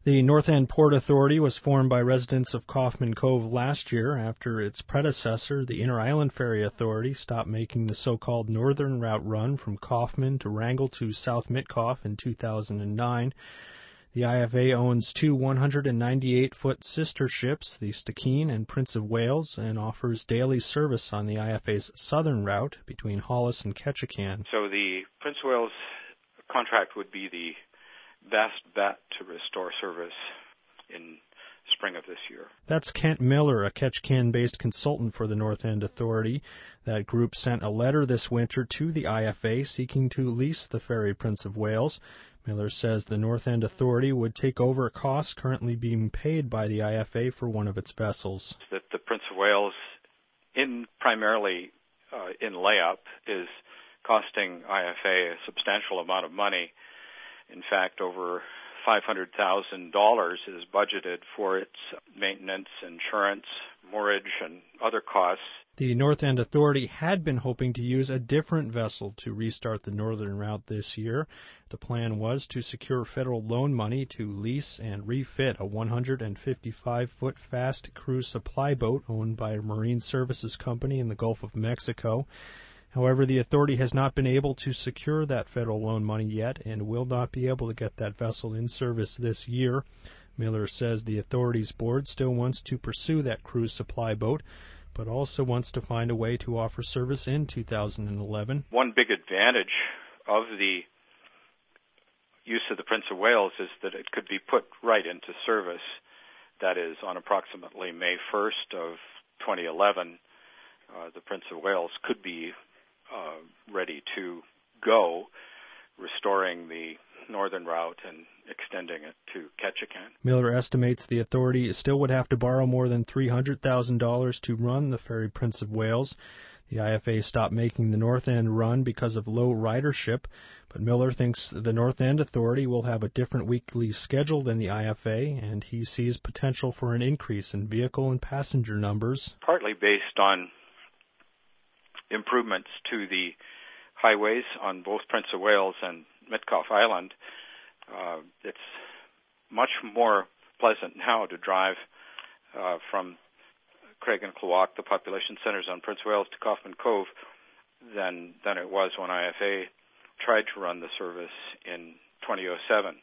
The North End Port Authority was formed by residents of Kaufman Cove last year after its predecessor, the Inter Island Ferry Authority, stopped making the so-called northern route run from Kaufman to Wrangell to South Mitkof in 2009. The IFA owns two 198-foot sister ships, the Stikine and Prince of Wales, and offers daily service on the IFA's southern route between Hollis and Ketchikan. So the Prince of Wales contract would be the best bet to restore service in spring of this year. That's Kent Miller, a Ketchikan-based consultant for the North End Authority. That group sent a letter this winter to the IFA seeking to lease the ferry Prince of Wales. Miller says the North End Authority would take over costs currently being paid by the IFA for one of its vessels. That the Prince of Wales, primarily in layup, is costing IFA a substantial amount of money. In fact, over $500,000 is budgeted for its maintenance, insurance, moorage, and other costs. The North End Authority had been hoping to use a different vessel to restart the northern route this year. The plan was to secure federal loan money to lease and refit a 155-foot fast cruise supply boat owned by a marine services company in the Gulf of Mexico. However, the authority has not been able to secure that federal loan money yet and will not be able to get that vessel in service this year. Miller says the authority's board still wants to pursue that cruise supply boat, but also wants to find a way to offer service in 2011. One big advantage of the use of the Prince of Wales is that it could be put right into service. That is, on approximately May 1st of 2011, the Prince of Wales could be ready to go, restoring the northern route and extending it to Ketchikan. Miller estimates the authority still would have to borrow more than $300,000 to run the ferry Prince of Wales. The IFA stopped making the North End run because of low ridership, but Miller thinks the North End Authority will have a different weekly schedule than the IFA, and he sees potential for an increase in vehicle and passenger numbers. Partly based on improvements to the highways on both Prince of Wales and Mitkof Island. It's much more pleasant now to drive from Craig and Klawock, the population centers on Prince of Wales, to Kaufman Cove than it was when IFA tried to run the service in 2007.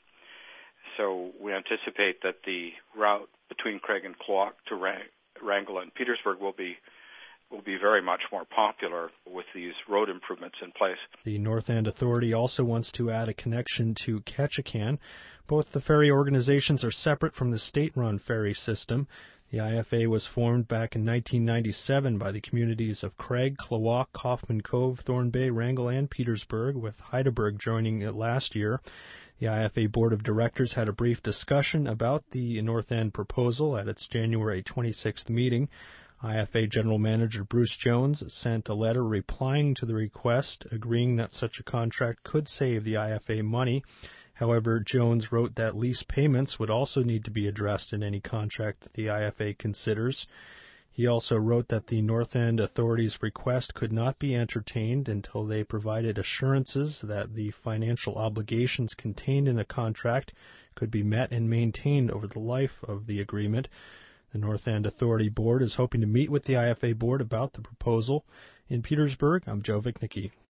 So we anticipate that the route between Craig and Klawock to Wrangell and Petersburg will be very much more popular with these road improvements in place. The North End Authority also wants to add a connection to Ketchikan. Both the ferry organizations are separate from the state-run ferry system. The IFA was formed back in 1997 by the communities of Craig, Klawock, Kaufman Cove, Thorn Bay, Wrangell, and Petersburg, with Heidelberg joining it last year. The IFA Board of Directors had a brief discussion about the North End proposal at its January 26th meeting. IFA General Manager Bruce Jones sent a letter replying to the request, agreeing that such a contract could save the IFA money. However, Jones wrote that lease payments would also need to be addressed in any contract that the IFA considers. He also wrote that the North End Authority's request could not be entertained until they provided assurances that the financial obligations contained in the contract could be met and maintained over the life of the agreement. The North End Authority Board is hoping to meet with the IFA Board about the proposal. In Petersburg, I'm Joe Vicnicki.